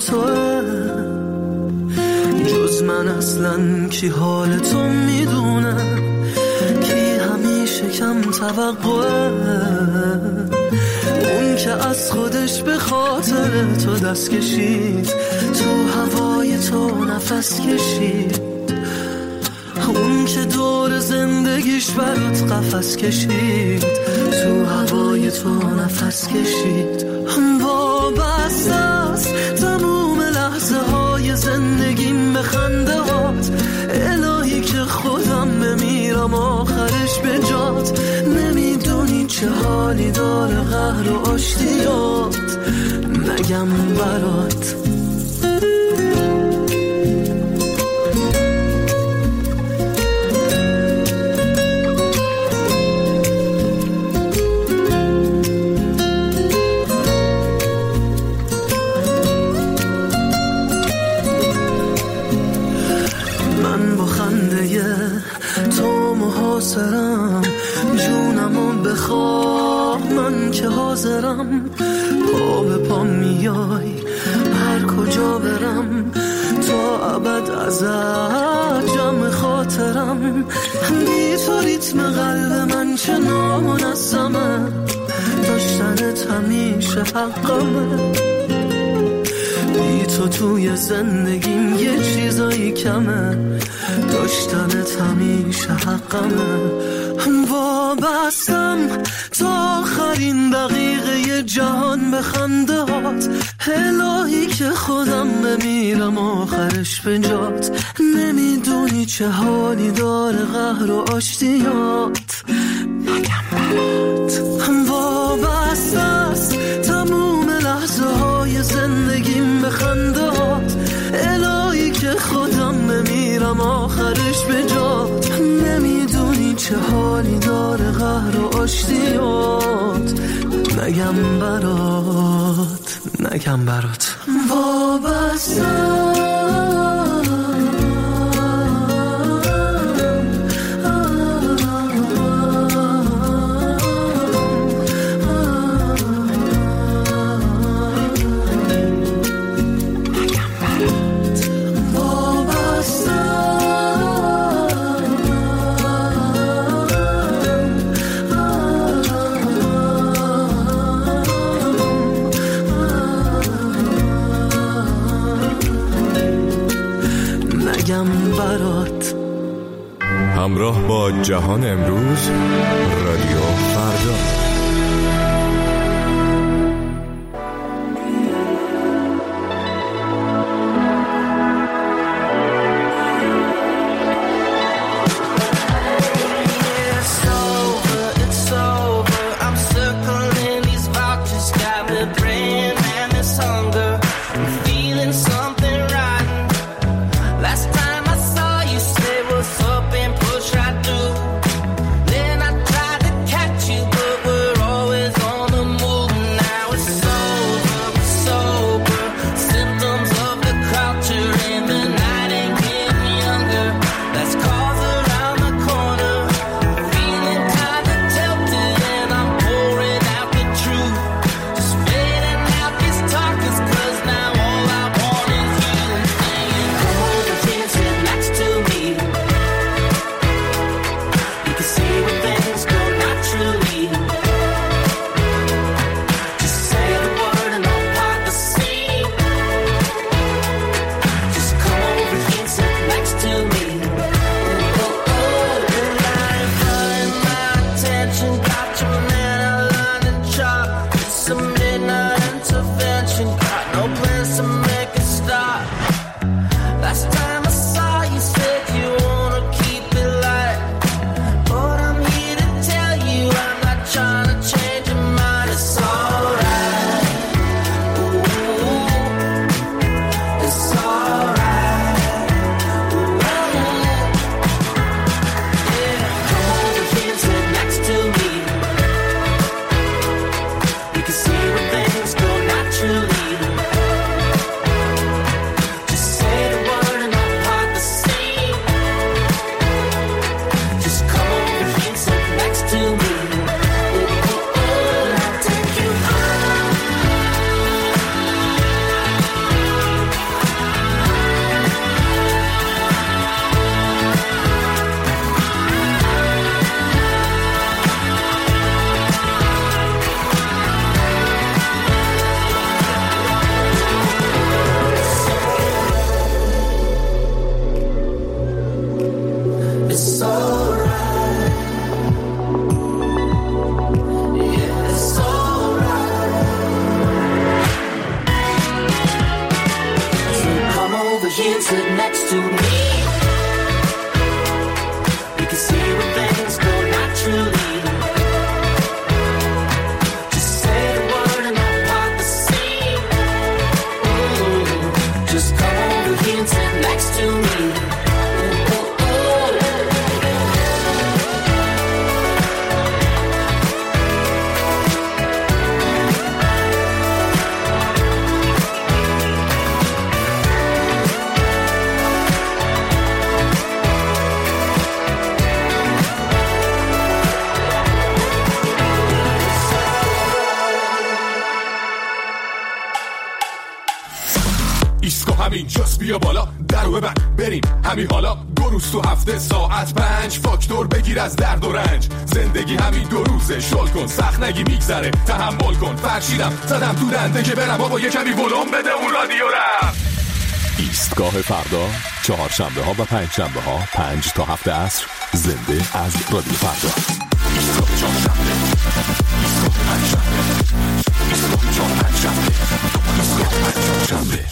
توه، جز من اصلا کی حال تو میدونه، کی همیشه کم توقعه، اون که از خودش به خاطر تو دست کشید، تو هوای تو نفس کشید، اون که دور زندگیش برات قفس کشید، تو هوای تو نفس کشید. وابسته است تموم لحظه های زندگیم به خنده هات، الهی که خودم بمیرم آخرش به جات، نمیدونی چه حالی داره قهر و آشتیات، نگم برات. تو محاصرم، جونمو بخواه من که حاضرم، پا به پا میای هر کجا برم، تا ابد ازت جمع خاطرم، بی تو ریتم قلب من چه نامنظمه، داشتنت همیشه حقمه، بی تو توی زندگیم یه چیزایی کمه، داشتنت همیشه حقمه. وابستم تا آخرین دقیقه جهان به خنده هات، الهی که خودم بمیرم آخرش به جات، نمیدونی چه حالی داره قهر و آشتیات، نگم برات. وابسته است تموم لحظه های زندگیم به خنده هات، الهی که خودم بمیرم آخرش به جات، نمیدونی چه حالی داره قهر و آشتیات، نگم برات، نگم برات. وابستم برات. همراه با جهان امروز، رادیو فردا. Then I tried to catch you, but we're here and sit next to me. We can see where things go naturally. Just say the word and I'll part the scene. Just come over here and sit next to me. همین جاست بیا بالا درو ببند بریم همین حالا 2 روز تو هفته ساعت 5 فاکتور بگیر از درد و رنج زندگی همین 2 روزه شل کن سخت نگی میگذره تحمل کن فرشیدم زدم تو دنده که برم بابا یه کمی ولوم بده اون رادیو رفت. ایستگاه فردا 4 شنبه ها و 5 شنبه ها 5 تا 7 عصر زنده از رادیو فردا. ایستگاه 4 شنبه ایستگاه 5 شنبه ایستگاه 4 5 شنبه ایستگاه 5 شنبه.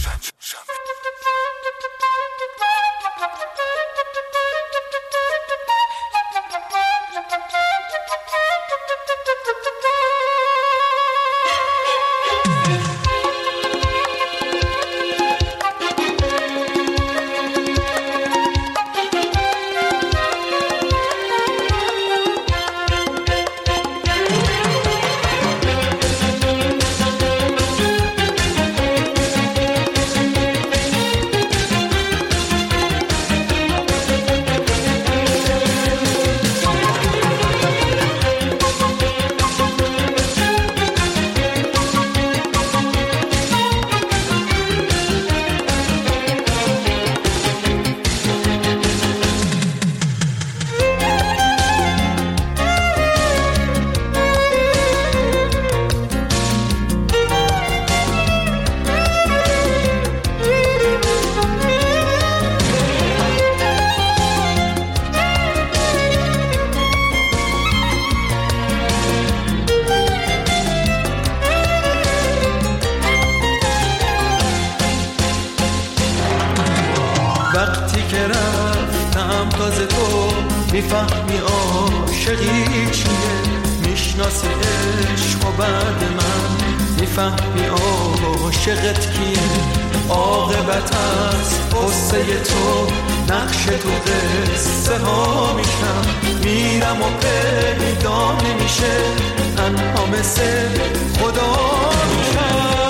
وقتی که رفتم تازه تو میفهمی عاشقی چیه میشناسی عشق و بعد من میفهمی عاشقت کیه عاقبت از قصه تو نقش تو قصه ها میشم میرم و پیدا نمیشه تنها مثل خدا میشم.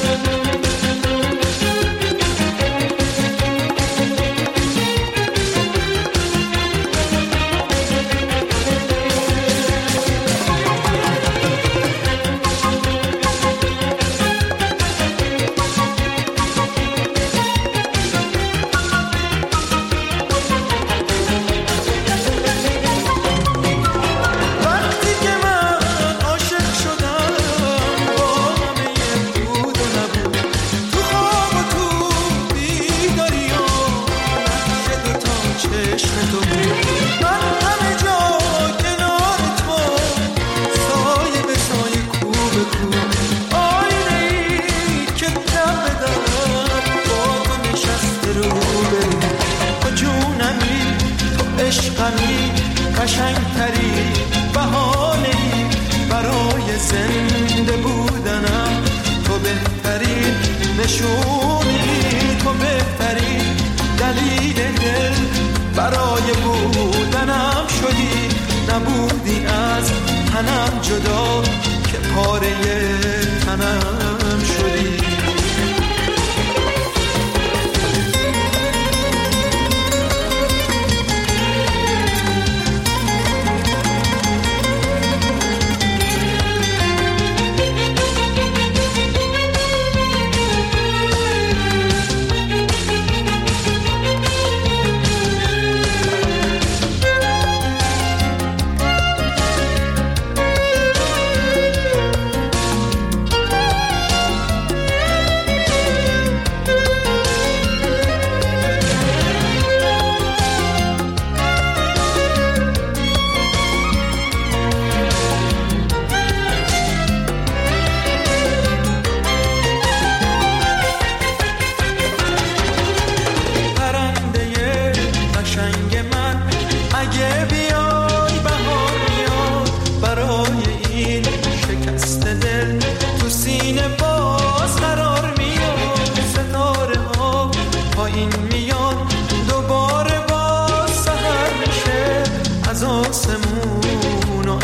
قشنگتری بهانه‌ای برای زنده بودنم تو بهترین نشونی تو بهترین دلیل دل برای بودنم شدی نبودی از تنم جدا که پاره تنم شدی.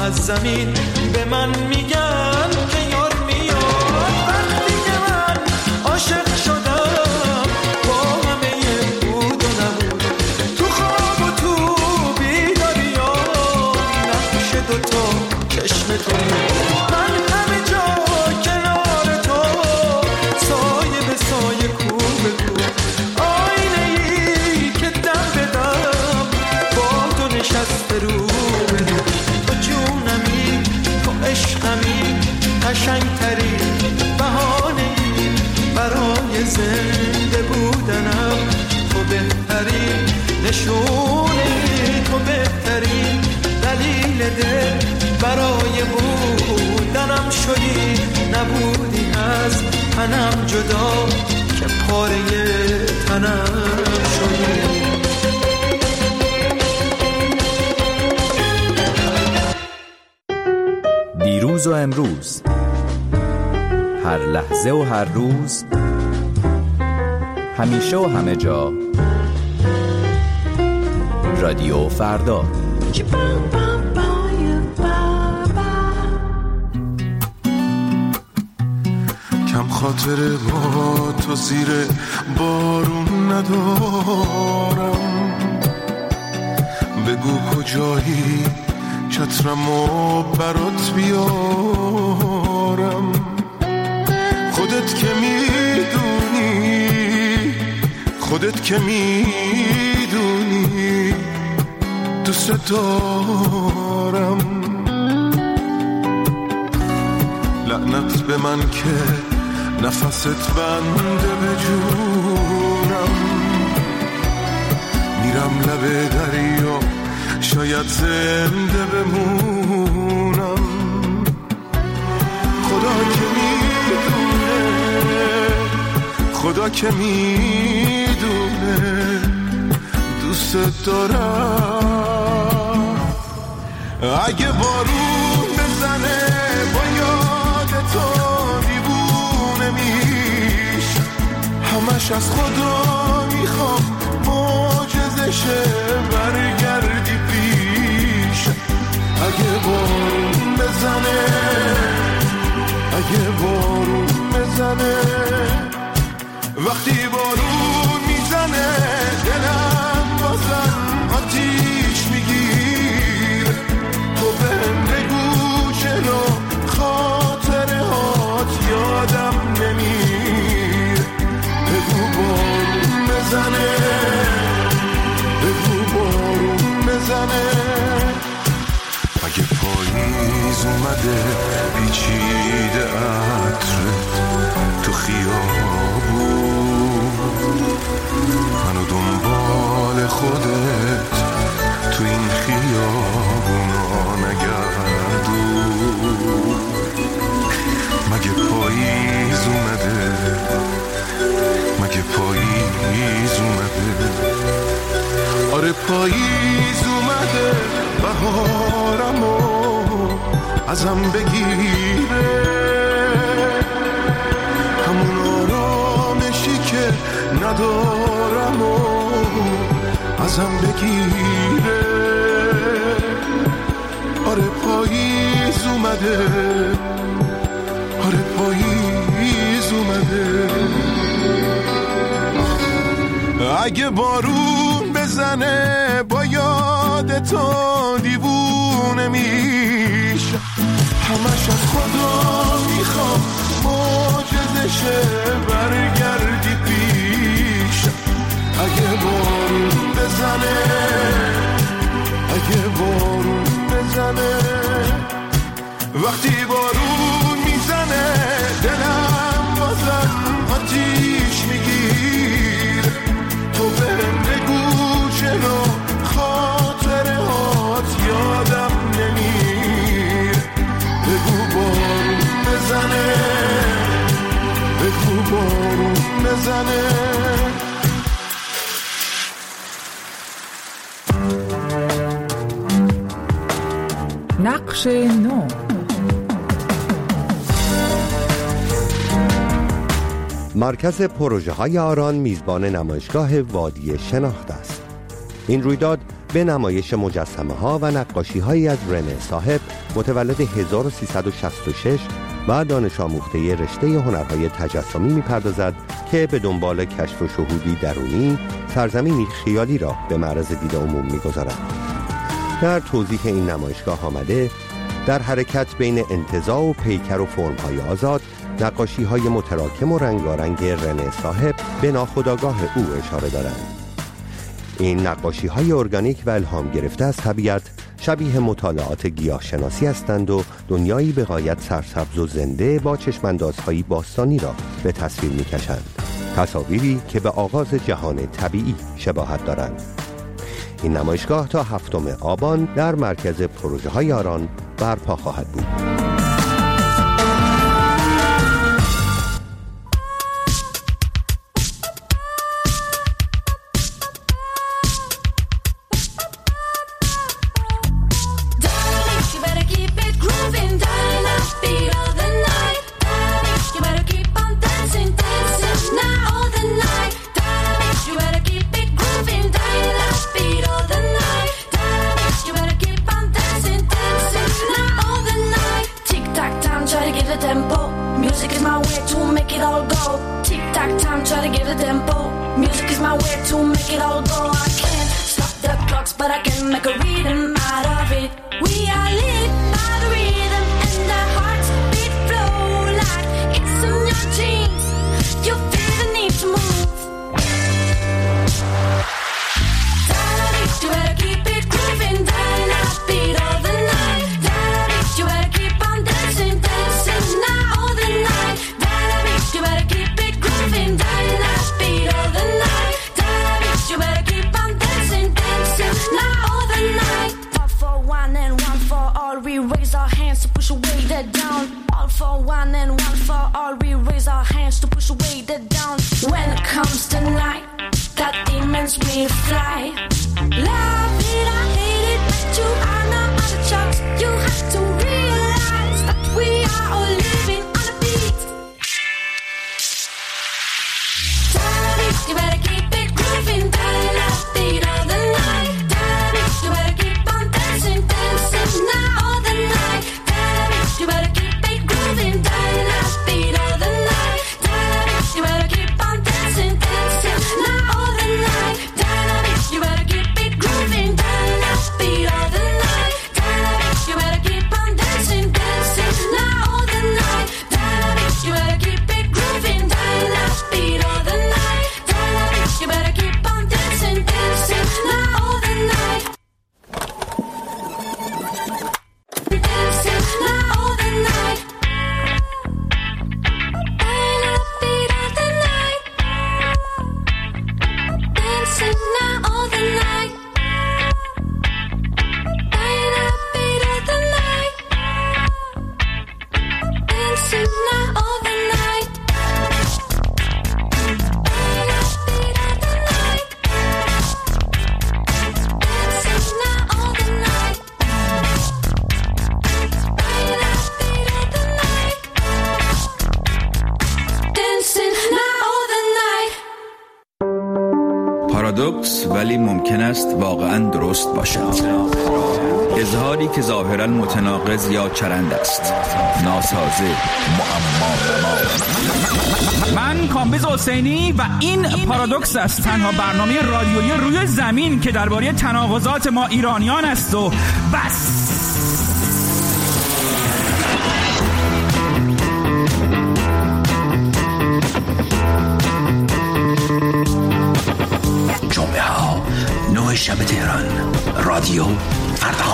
از زمین به من میگن که یار میاد. وقتی که من عاشق شدم با همه بود و نبود، تو خواب و تو بیداریام نقش دوتا چشم تو، من همه جا کنار تو، سایه به سایه کو به کو، آینه ای که دم به دم با تو نشسته رو به رو. تو جونمی، تو عشقمی، قشنگتری بهانه‌ای برای زنده بودنم، تو بهترین نشونه، تو بهترین دلیل دل برای بودنم شدی. نبودی از تنم جدا که پاره تنم شدی. دیروز و امروز، هر لحظه و هر روز، همیشه و همه جا، رادیو فردا. کم خاطر با تو زیر بارون ندارم، بگو کجایی چترمو برات بیارم. خودت که میدونی، خودت که میدونی دوست دارم. لعنت به من که نفست بنده به جونم، میرم لب دریا شاید زنده بمونم. خدا که میدونه، خدا که میدونه دوست دارم. اگه بارون بزنه با یاد تو دیوونه میش، همش از خدا میخوام معجزشه برگردی پیش. اگه بارون بزنه، اگه بارون بزنه، وقتی بارون میزنه دلم بازم آتیش میگیر. تو بهم بگو چرا خاطره هات یادم نمیر. بگو بارون بزنه، بگو بارون بزنه. اگه پاییز اومده پیچیده عطرت تو خیابون، منو دنبال خودت تو این خیابونا نگردون. مگه پاییز اومده، مگه پاییز اومده؟ آره پاییز اومده، بهارمو ازم بگیره، همون آرامشی که ندارم و ازم بگیره. آره پاییز اومده، آره پاییز اومده. اگه بارون بزنه با یاد تو دیوونه میشه، همش از خدا میخوام معجزشه برگردی پیش. اگه بارون بزنه، اگه بارون بزنه، وقتی بارون میزنه دلم بازم آتیش میگیر. تو بهم بگو چرا خاطره هات یادم نمیر. بگو بارون بزنه، بگو بارون بزنه. نقش نو. مرکز پروژه های آران میزبان نمایشگاه وادی شناخت است. این رویداد به نمایش مجسمه ها و نقاشی هایی از رنه صاحب متولد 1366 و دانش آموخته رشته هنرهای تجسمی می‌پردازد که به دنبال کشف و شهودی درونی سرزمینی خیالی را به معرض دید عموم می‌گذارد. در توضیح این نمایشگاه آمده در حرکت بین انتزاع و پیکر و فرم‌های آزاد، نقاشی‌های متراکم و رنگارنگ رنه صاحب به ناخودآگاه او اشاره دارند. این نقاشی‌های ارگانیک و الهام گرفته از طبیعت شبیه مطالعات گیاهشناسی هستند و دنیایی به غایت سرسبز و زنده با چشماندازهای باستانی را به تصویر می‌کشند. تصاویری که به آغاز جهان طبیعی شباهت دارند. این نمایشگاه تا 7 آبان در مرکز پروژه‌های آران برپا خواهد بود. پارادوکس ولی ممکن است واقعا درست باشد. اظهاری که ظاهرا متناقض یا چرند است. ناسازه، معما. من کامبیز حسینی و این پارادوکس است، تنها برنامه رادیویی روی زمین که درباره تناقضات ما ایرانیان است و بس. جمعه ها 9 شب تهران، رادیو فردا.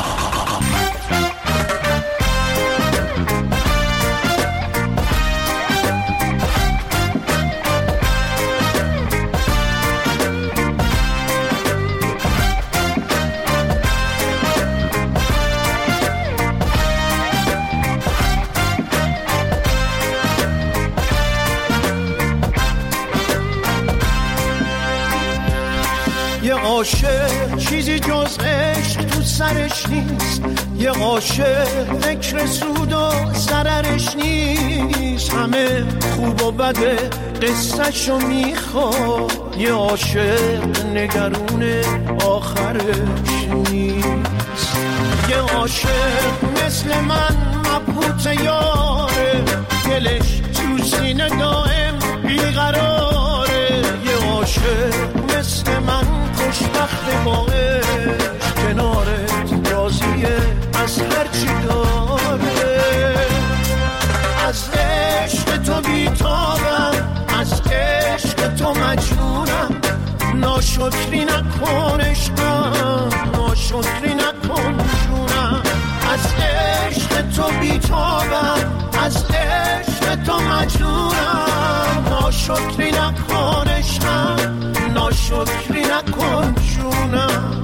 یه عاشق چیزی جز عشق تو سرش نیست، یه عاشق فکر سود و ضررش نیست، همه خوب و بده قصه‌شو میخواد، یه عاشق نگرون آخرش نیست. یه عاشق مثل من مبهوت یاره، دلش تو سینه دائم بیقراره، یه عاشق مثل من خوشبخت با عشق، کنارت راضیه از هرچی داره. از عشق تو بیتابم، از عشق تو مجنونم، ناشکری نکن عشقم، ناشکری نکن جونم. از عشق تو بیتابم، از عشق تو مجنونم، ناشکری نکن عشقم، ناشکری نکن جونم.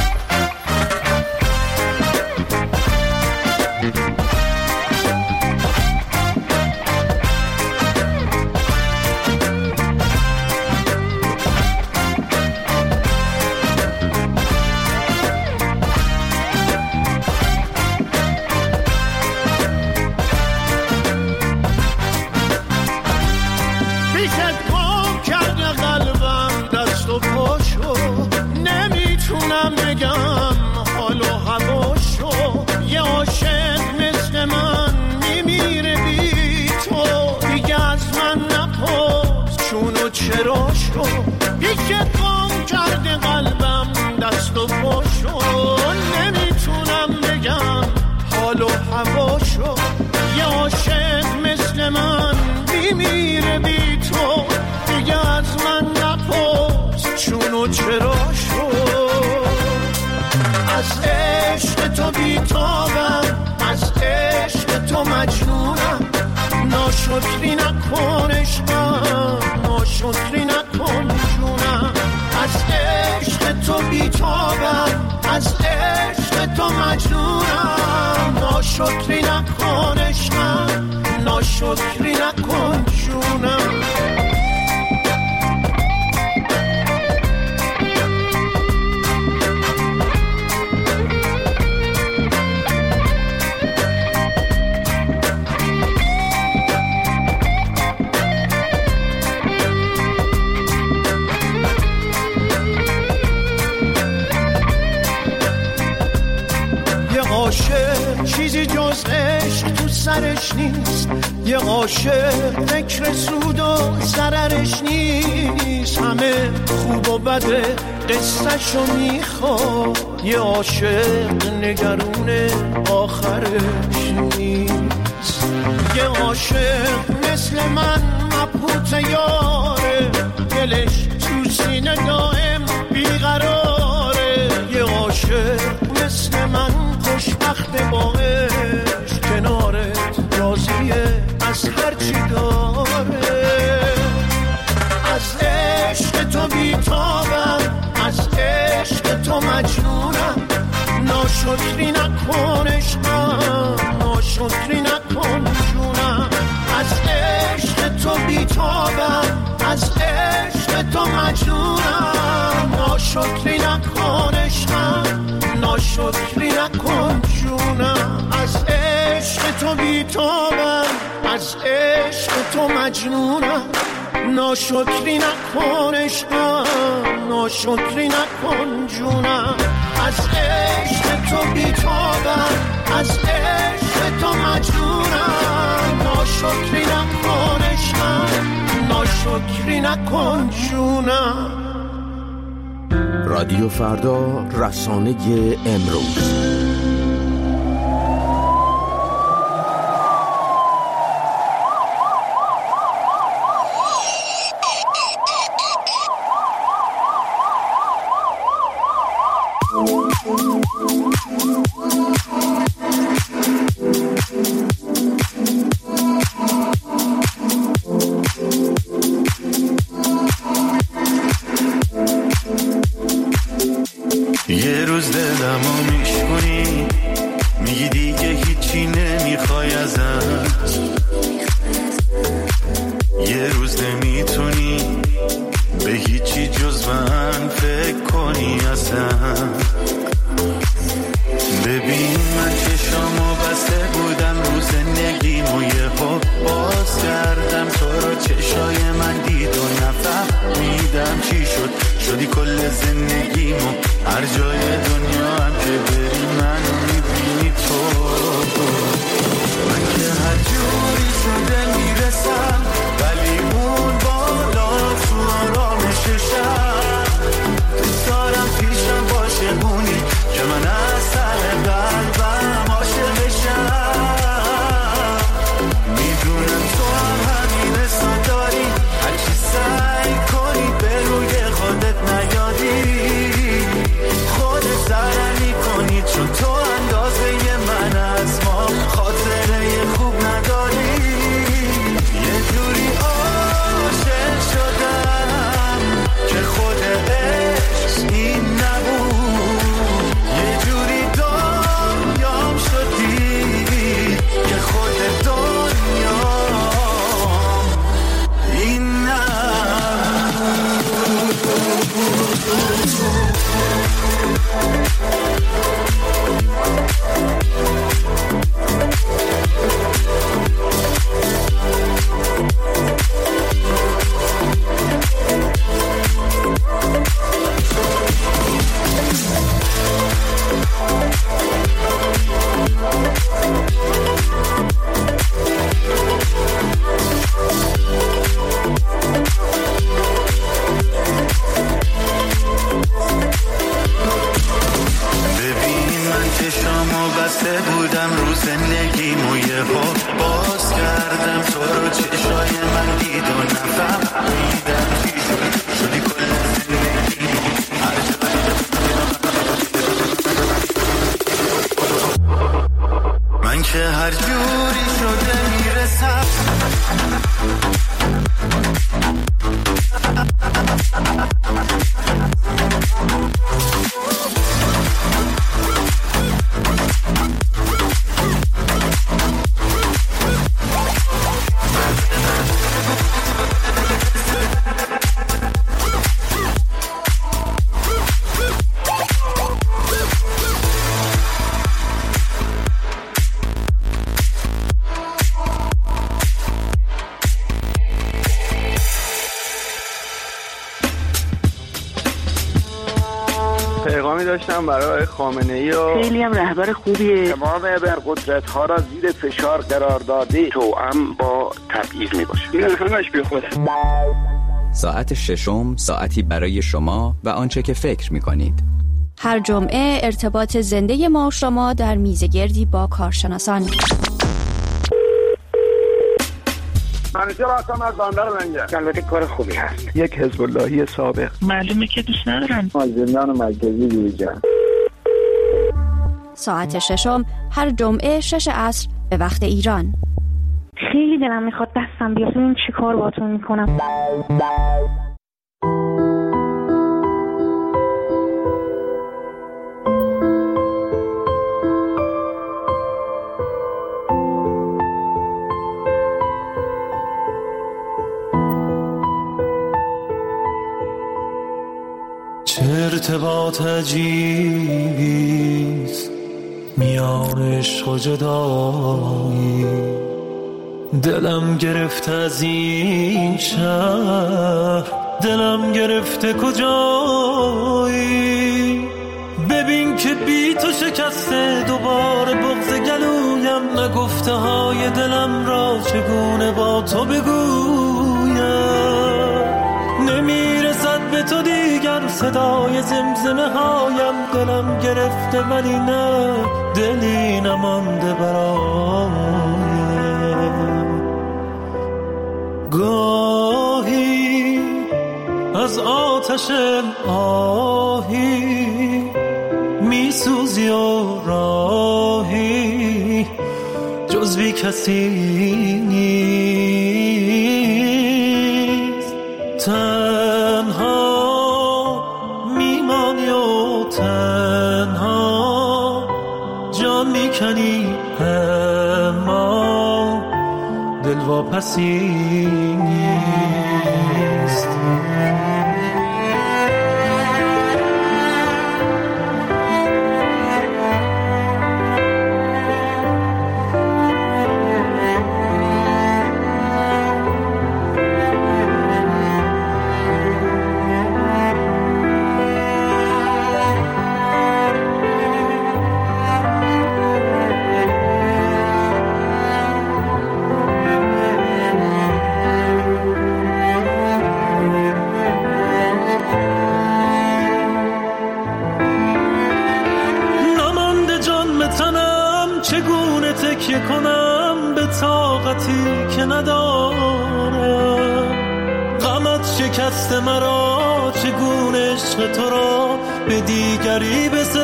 چرا شو دیگه گم کرده قلبم دست و پاشو، نمیتونم بگم حال و هواشو، یه عاشق مثل من میمیره بی تو، دیگه از من نپرس چون و چرا شو. از عشق تو بیتابم، از عشق تو مجنونم، ناشکری نکن عشقم، ناشکری نکن جونم. از عشق تو بیتابم، از عشق تو مجنونم، ناشکری نکن عشقم، ناشکری نکن جونم. چیزی جز عشق تو سرش نیست، یه عاشق فکر سود و ضررش نیست، همه خوب و بده قصه‌شو میخواد، یه عاشق نگرون آخرش نیست. یه عاشق مثل من مبهوت یاره، دلش تو سینه دائم بیقراره، یه عاشق مثل من خوشبخت با عشق، کنارت راضیه از هرچی داره. از عشق تو بیتابم، از عشق تو مجنونم، ناشکری نکن عشقم، ناشکری نکن جونم. از عشق تو بیتابم، از عشق تو مجنونم، ناشکری نکن عشقم، ناشکری نکن جونم. از عشق تو بیتابم، از عشق تو مجنونم، ناشکری نکن عشقم، ناشکری نکن جونم. از عشق تو بیتابم، از عشق تو مجنونم، ناشکری نکن عشقم، ناشکری نکن جونم. رادیو فردا، رسانه امروز. یه روز دلمو میشکنی، میگی دیگه هیچی نمیخوای ازم، یه روز نمیتونی به هیچی جز من فکر کنی. کل زندگیمو هر جای دنیا هم که بری منو میبینی تو. من که هر جوری شده میرسم ولی اون بالا تو آرامششم دوست دارم پیشم باشه اونی که من از سر قلبم عاشقشم. میدونم تو هم همین حسا داری هرچی سعی کنی به روی خودت نیادی خودت ضرر میکنی چون تو اندازه من از ما خاطره خوب نداری. یه جوری عاشق شدم که خود عشق این نبود. یه جوری دنیام شدی که خود دنیام این بسته بودم رو زندگیمو یه بار باز کردم تو رو چشای من دید و نفهمیدم چی شدی کل زندگیمو هر من که هر جوری شده میرسم پیغامی داشتم برای خامنه‌ای و خیلی هم رهبر خوبیه. تمام ابرقدرت‌ها را زیر فشار قرار داده توأم با تبعیض میباشه. این همش بی خوده. ساعت ششم ساعتی برای شما و آنچه که فکر می‌کنید. هر جمعه ارتباط زنده ما و شما در میزگردی با کارشناسان. منیجر هستم از بندر منجر. البته کار خوبی هست. یک حزب اللهی سابق. معلومه که دوست ندارم. از زندان مرکزی جویجان. ساعت ششم هر جمعه 6 عصر به وقت ایران. خیلی دلم میخواد دستم بیاد ببین چی کار باهاتون میکنم. چه ارتباط عجیبیست میان عشق و جدایی، دلم گرفته از این شهر، دلم گرفته کجایی. ببین که بی تو شکسته دوباره بغض گلویم، نگفته های دلم را چگونه با تو بگویم. نمیرسد به تو دیگر صدای زمزمه هایم، دلم گرفته ولی نه دلی نمانده برایم. گاهی از آتش آهی میسوزی و راهی جز بی کسی نیست. تنها میمانی و تنها جان میکنی، اما دل واپسی نیست. تکیه کنم به طاقتی که ندارم. غمت شکست مرا، چگونه عشق تو را به دیگری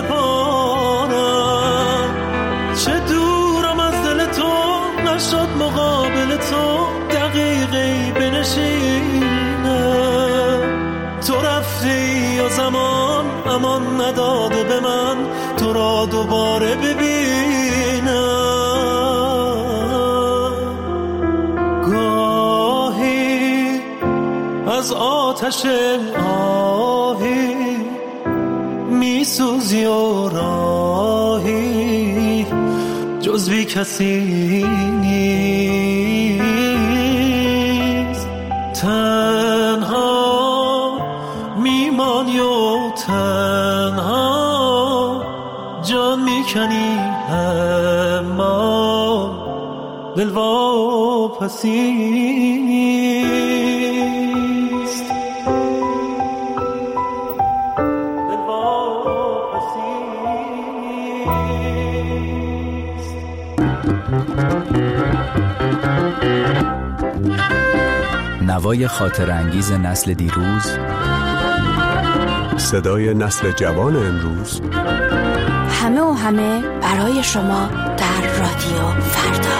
بسپارم. چه دورم از دل تو، نشد مقابل تو دقیقی بنشینم. تو رفتی و زمان امان نداده به من تو را دوباره ببینم. گاهی از آتش آهی میسوزی و راهی جز بی کسی نیست. تنها میمانی و تنها جان میکنی، اما دل واپسی نیست. دل واپسی نیست. نوای خاطر انگیز نسل دیروز، صدای نسل جوان امروز، همه و همه برای شما در رادیو فردا.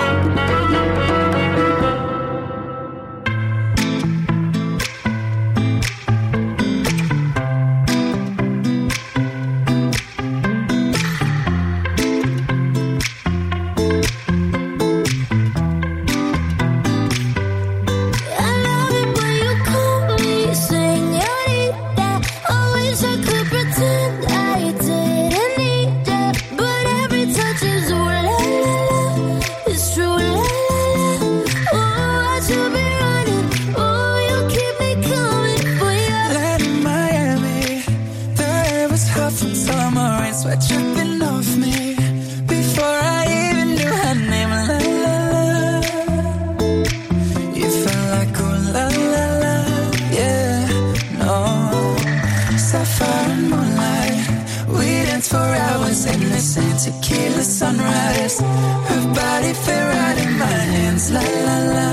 Tequila sunrise, her body fit right in my hands, la la la.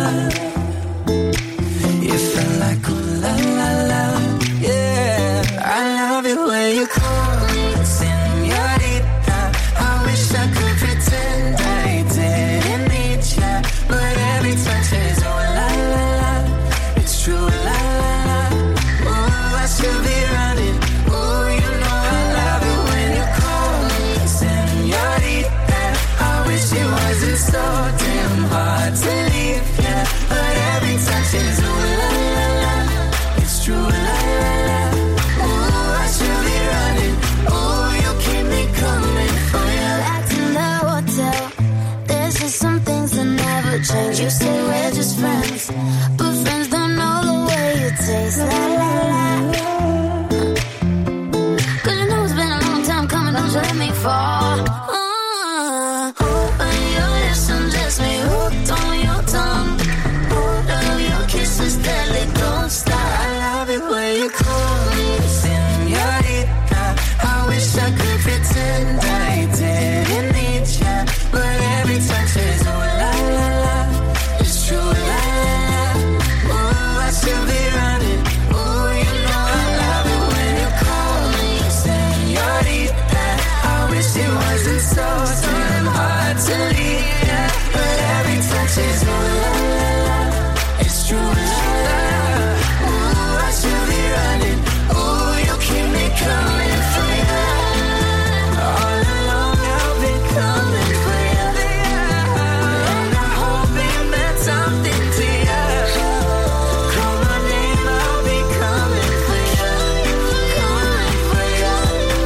You felt like ooh la la la, yeah. I love it when you call me señorita. I wish I could pretend I didn't need ya, but every touch is oh la la la. It's true la la la. Oh, I should be running. Oh, you know I love it when you call me señorita. I wish it wasn't so damn hard to leave, yeah. But every touch is ooh la la la. It's true la la la. Oh, I should be running. Oh, you keep me coming for you. Back in the hotel, there's just some things that never change. You say we're just friends, but friends don't know the way you taste. La la la. Cause you know it's been a long time coming, don't you let me fall. When you listen, just me hooked on your tongue. Love your kisses, deadly, don't stop. I love it when you call me señorita. I wish I could pretend I didn't need ya, but every touch is oh la la la. It's true la la la. Oh, I should be running. Oh, you know I love it when you call me señorita. I wish it wasn't so damn hard to leave, yeah. But every touch is oh la la la. It's true la la la. Oh, I should be running. Oh, you keep me coming for you. All along I've been coming for you, and I hope it meant something to you. Call my name, I'll be coming for you, coming for you.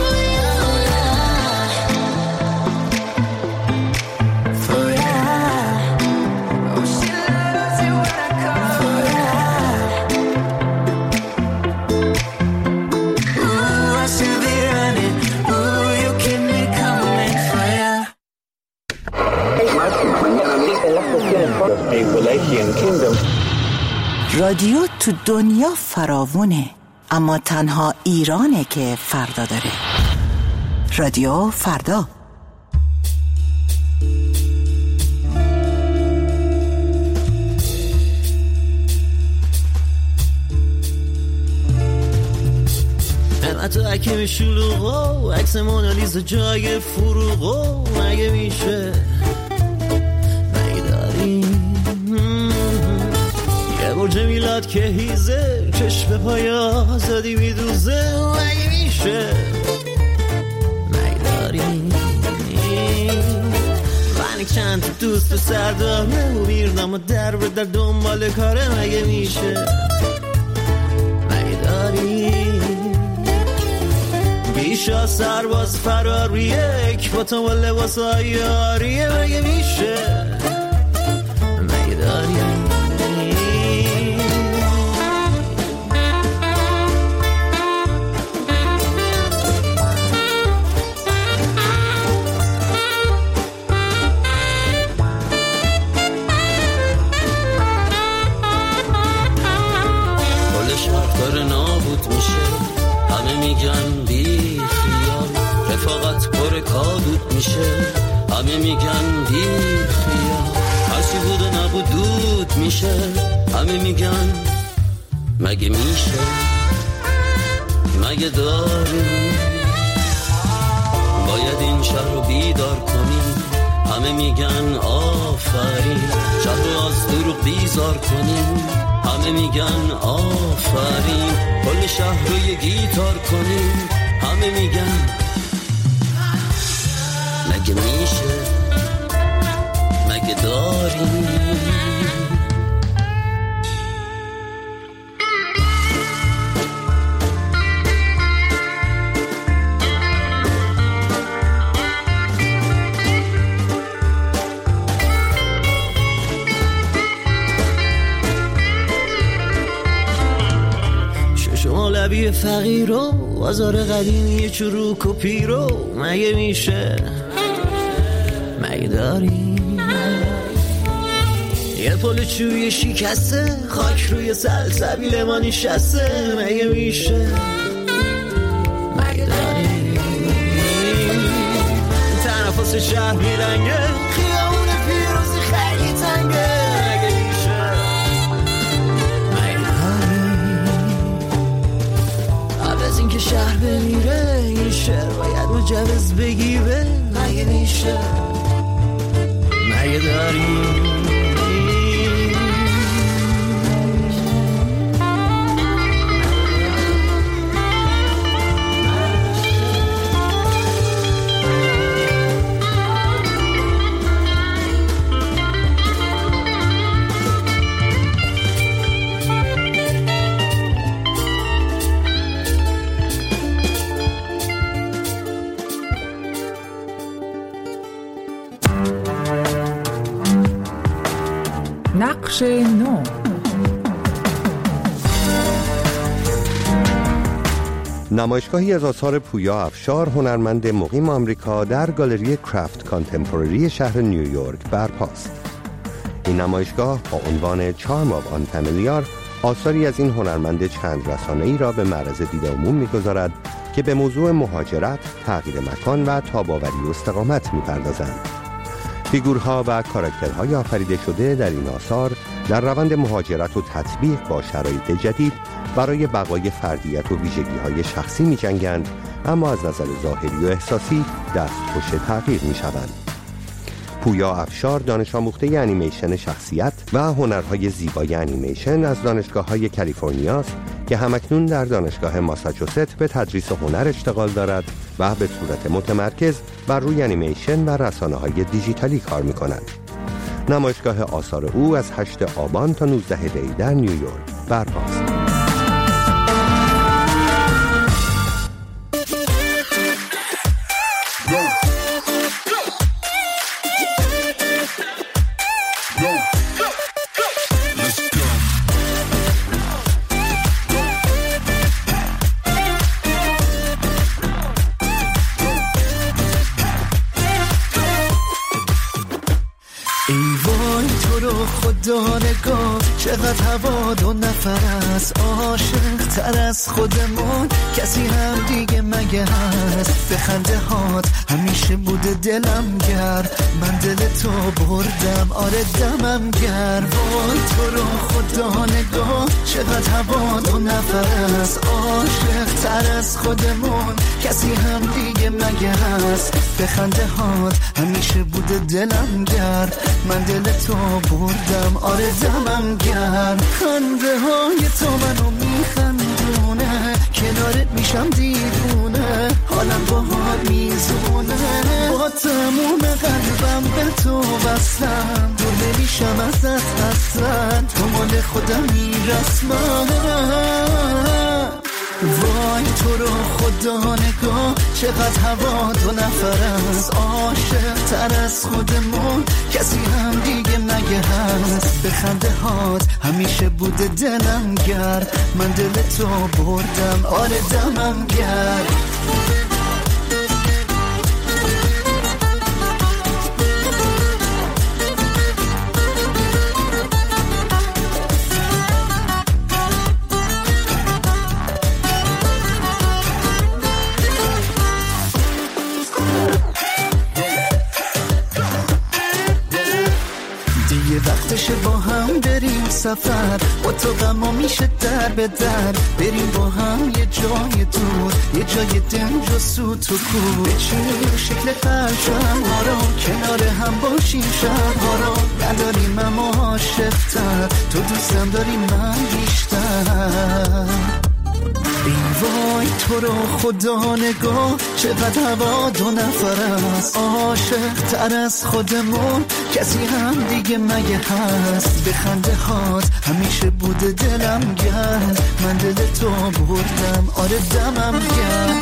For you. Oh, she loves you when I call for you. Ooh, I should be running. Ooh, you keep me coming for you. رادیو تو دنیا فراوونه، اما تنها ایرانه که فردا داره. رادیو فردا. متاکم شلوغو عکس مونالیزا جای فروغو مگه میشه داری یه برج میلاد که هیزه چشم پای آزادی میدوزه مگه میشه داری من چند تا دوست و سرداره و میردم و در به در دنبال کاره مگه میشه داری بیشا سرباز فراریه یک با تو با لباس های آریه مگه میشه مگه داری میگن بی خیال رفاقت پر کادود میشه همه میگن بی خیال هرچی بود و نبود دود میشه همه میگن مگه میشه مگه داری باید این شهر رو بیدار کنیم همه میگن آفرین شهر رو از دروغ بیزار کنیم همه میگن آفرین کل شهر رو یه گیتار کنیم همه میگن مگه میشه مگه داریم لبی فقیر و بازار قدیمی چروک و پیرو مگه میشه مگه داری یه پل چوی شکسته خاک روی سلسبیل ما نشسته مگه میشه مگه داری تنفس شهر میرنگه خیابون پیروزی خیلی تنگه که شهر بمیره این شهر باید مجوز بگیره مگه میشه مگه داری نقش نو. نمایشگاهی از آثار پویا افشار هنرمند مقیم آمریکا در گالری کرافت کانتمپوری شهر نیویورک برپاست. این نمایشگاه با عنوان چارم آف آن فامیلیار آثاری از این هنرمند چند رسانه‌ای را به معرض دید عموم می‌گذارد که به موضوع مهاجرت، تغییر مکان و تاب‌آوری و استقامت می‌پردازند. فیگورها و کاراکترهای آفریده شده در این آثار در روند مهاجرت و تطبیق با شرایط جدید برای بقای فردیت و ویژگی‌های شخصی می‌جنگند، اما از نظر ظاهری و احساسی دستخوش تغییر می‌شوند. پویا افشار دانش آموخته انیمیشن شخصیت و هنرهای زیبای انیمیشن از دانشگاه‌های کالیفرنیا است که همکنون در دانشگاه ماساچوست به تدریس هنر اشتغال دارد و به صورت متمرکز بر روی انیمیشن و رسانه‌های دیجیتالی کار می‌کند. نمایشگاه آثار او از 8 آبان تا 19 دی در نیویورک برپاست. نگاه چقدر هوا دو نفر است، عاشق تر از خودمون کسی هم دیگه مگه هست؟ هست. به خنده هات همیشه بوده دلم گرم، من دل تو بردم آره دمم گرم. وای تو رو خدا نگاه چقدر هوا دو نفر است، عاشق تر از خودمون کسی هم دیگه مگه هست. به خنده هات همیشه بوده دلم گرم، من دل تو بردم آره دمم گرم. خنده های تو منو میخندونه، کنارت میشم دیوونه، حالم باهات میزونه. با تموم قلبم به تو وصلم، دور نمیشم ازت اصلا، تو مال خودمی رسما. وای تو رو خدا نگاه چقدر هوا دو نفر است، عاشق تر از خودمون کسی هم دیگه مگه هست. به خنده هات همیشه بوده دلم گرم، من دل تو بردم آره دمم گرم. وقتشه با هم بریم سفر، با تو غما میشه در به در، بریم با هم یه جای دور، یه جای دنج و سوت و کور، بچینیم شکل پرچم ها رو، کنار هم باشیم شبها رو، نداریم اما عاشق‌تر، تو دوستم داری من بیشتر. ای وای تو رو خدا نگاه چقدر هوا دو نفر است، عاشق تر از خودمون کسی هم دیگه مگه هست. به خنده هات همیشه بوده دلم گرم، من دل تو بردم آره دمم گرم.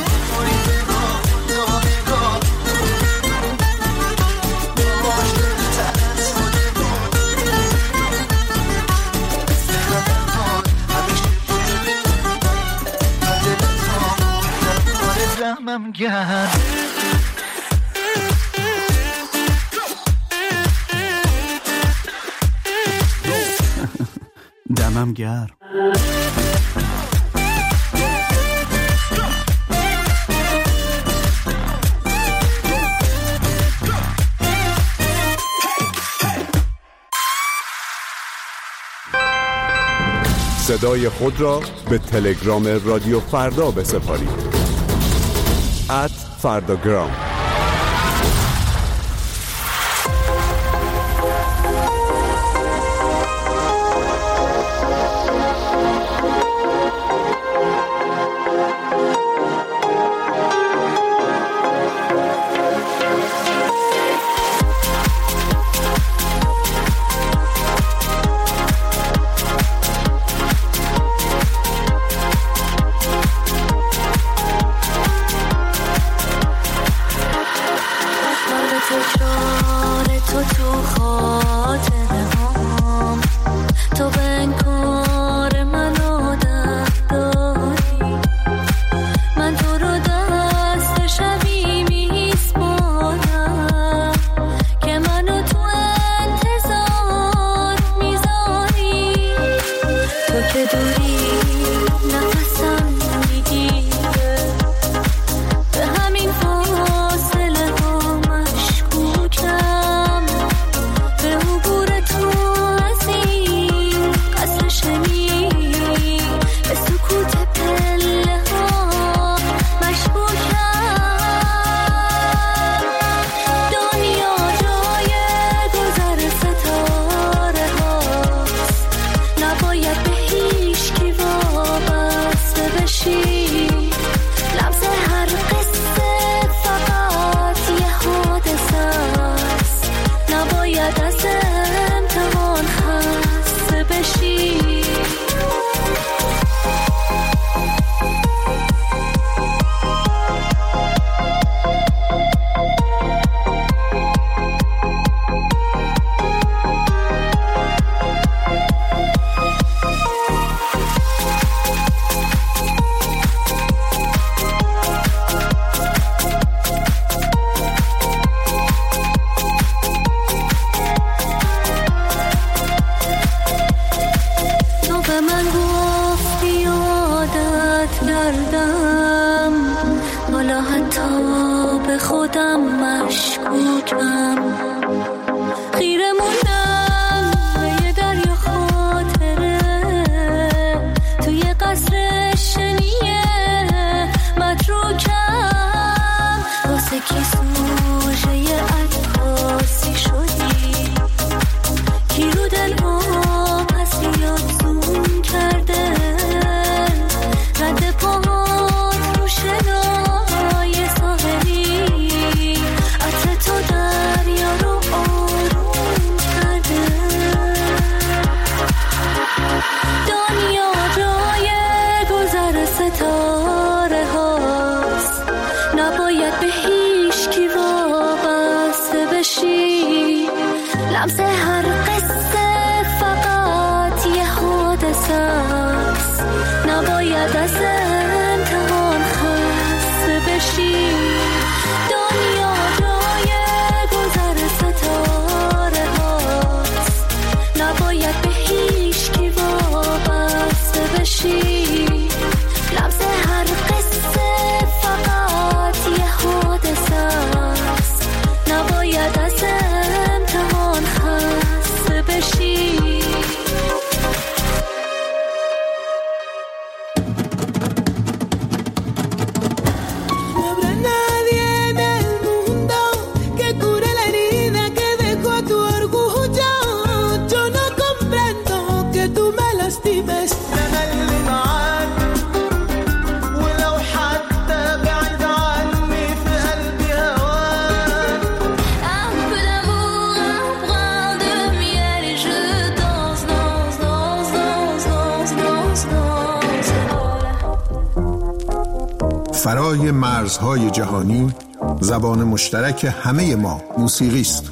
دمم گرم. دمم گرم. صدای خود را به تلگرام رادیو فردا بسپارید. @فرداگرام. یا حتی به خودم مشکوکم. خیره موندم به یه دریا خاطره توی قصر شنیه متروکم. واسه کی سوژه یه عکاسی شدی؟ کی رو دل ها پس یاد زوم کرده؟ رد پاهات رو شنای ساحلی عطر تو دریا رو آروم کرده. دنیا جای گذر ستاره هاست، نباید به هیچ کی وابسته بشی. لمس هر قصه فقط یه حادثه است، نباید از امتحان خسته بشی. دنیا جای گذر ستاره هاست، نباید به هیچ کی وابسته بشی. لمس هر قصه فقط یه حادثه است، نباید از امتحان خسته بشی. فرای مرزهای جهانی، زبان مشترک همه ما موسیقی است.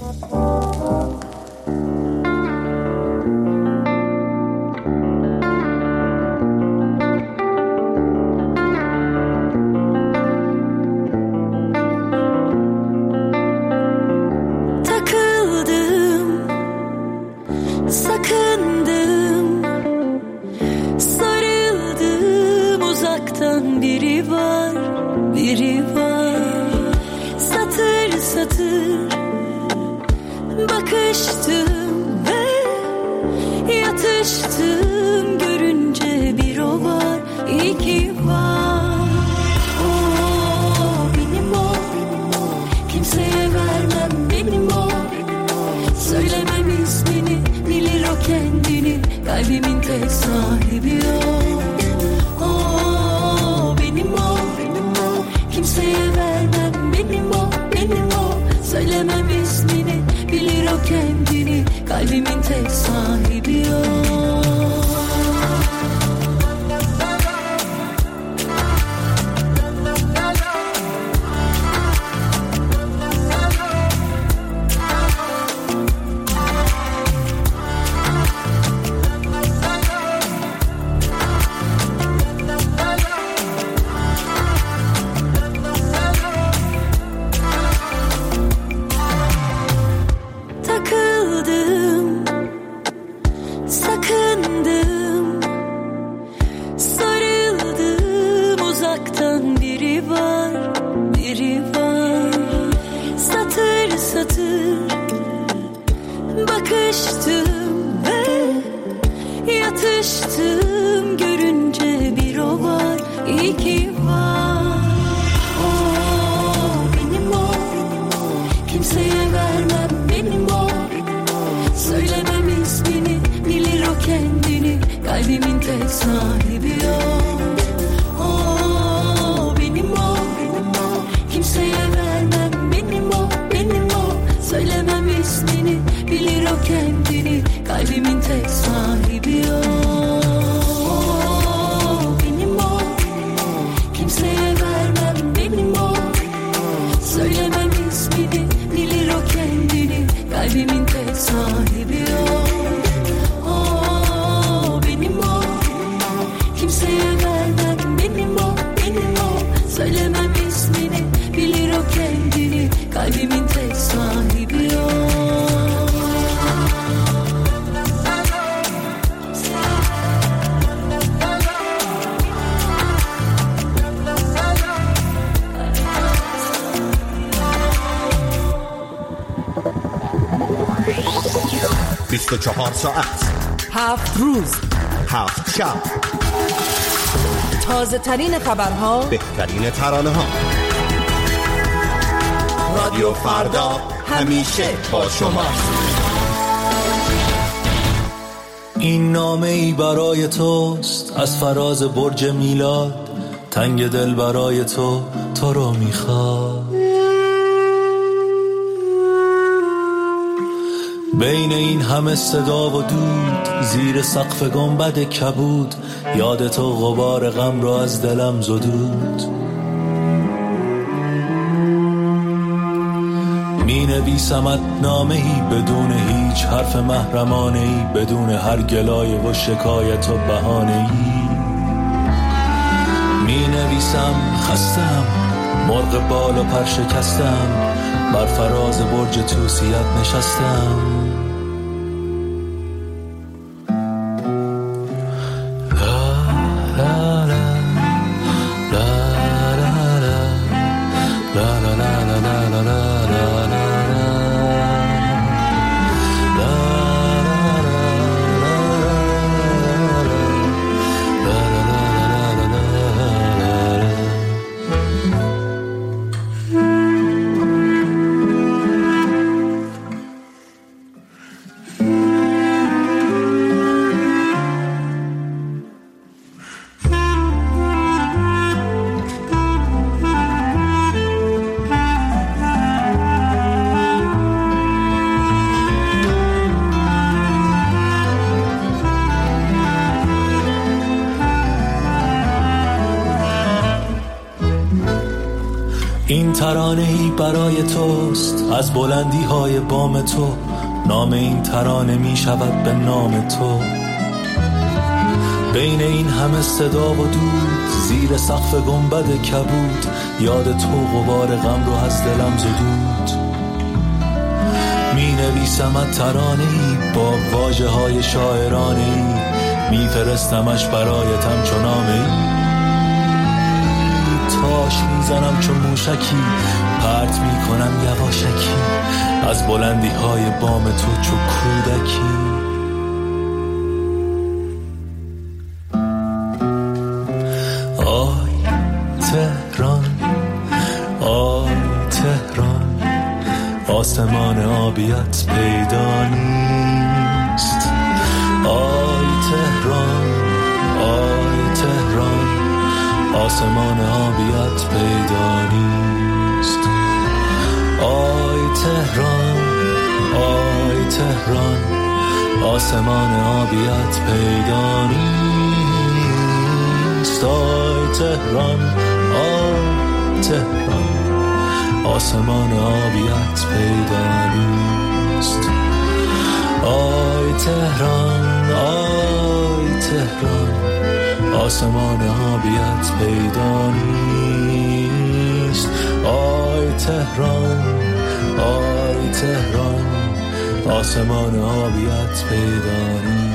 24 ساعت 7 روز 7 شب، تازه ترین خبرها، بهترین ترانه ها. رادیو فردا همیشه با شماست. این نامه ای برای توست از فراز برج میلاد، تنگ دل برای تو رو میخواد. بین این همه صدا و دود، زیر سقف گنبد کبود، یاد تو غبار غم رو از دلم زدود. می نویسمت نامه‌ای بدون هیچ حرف محرمانه‌ای، بدون هر گلایه و شکایت و بهانه‌ای. می نویسم خستم، مرغ بال و پر شکستم، بر فراز برج توسیت نشستم. این ترانه‌ای برای توست از بلندی های بام تو، نام این ترانه می شود به نام تو. بین این همه صدا و دود، زیر سقف گنبد کبود، یاد تو غبار غم رو از دلم زدود. می نویسمت ترانه‌ای با واژه های شاعرانه‌ای، می فرستمش برایتم چو نامه‌ای. تاش میزنم چون موشکی، پرت میکنم یواشکی، از بلندی های بام تو چو کودکی. آی تهران، آی تهران، آسمان آبیت پیدا نیست. آی تهران، آی تهران، آسمان آبیت پیدا نیست. آی تهران، آی تهران، آسمان آبیت پیدا نیست. آی تهران، آی تهران، آسمان آبیت پیدا نیست. آی تهران، آی تهران، آسمان آبیت پیدا نیست. آی تهران، آی تهران، آسمان آبیت پیدا نیست.